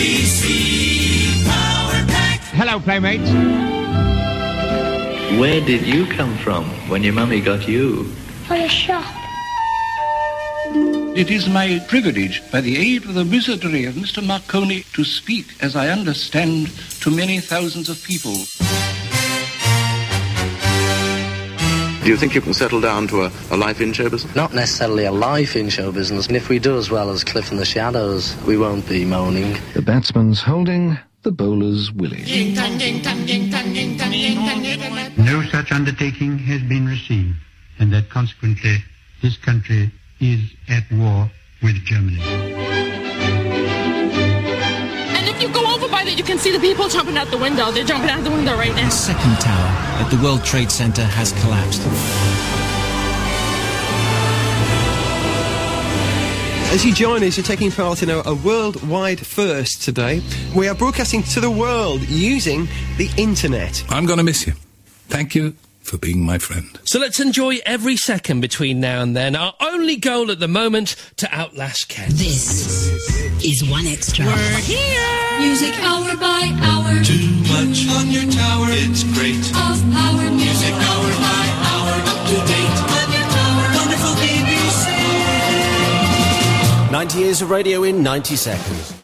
BBC Power Pack. Hello, playmates. Where did you come from when your mummy got you? From a shop. It is my privilege, by the aid of the wizardry of Mr. Marconi, to speak, as I understand, to many thousands of people. Do you think you can settle down to a life in show business? Not necessarily a life in show business. And if we do as well as Cliff and the Shadows, we won't be moaning. The batsman's holding, the bowler's willing. No such undertaking has been received, and that consequently this country is at war with Germany. And if you go over by that, you can see the people jumping out the window. They're jumping out the window right now. The second tower at the World Trade Center has collapsed. As you join us, you're taking part in a worldwide first today. We are broadcasting to the world using the internet. I'm going to miss you. Thank you for being my friend. So let's enjoy every second between now and then. Our only goal at the moment to outlast Ken. This is 1Xtra. We're here. Music hour by hour. Too much on your tower. It's great. Of power. Music hour by hour. Up to date. On your tower. Wonderful BBC. 90 years of radio in 90 seconds.